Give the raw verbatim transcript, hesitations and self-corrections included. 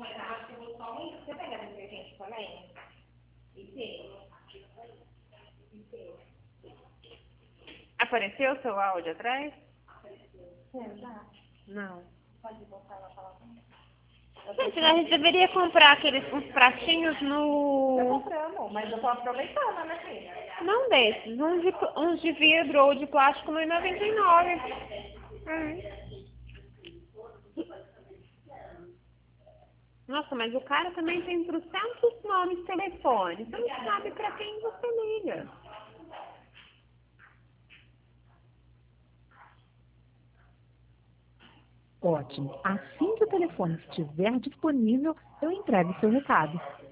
Você pega detergente também? E tem? Apareceu o seu áudio atrás? Sim, já. Não. Pode voltar lá falar comigo. Gente, a gente deveria comprar aqueles uns pratinhos Eu no... compramos, mas eu tô aproveitando, né, filha? Não desses, uns de, uns de vidro ou de plástico no noventa e nove. Hum. Nossa, mas o cara também tem trocentos nomes de telefone. Você não sabe pra quem você liga. Ótimo. Assim que o telefone estiver disponível, eu entrego o seu recado.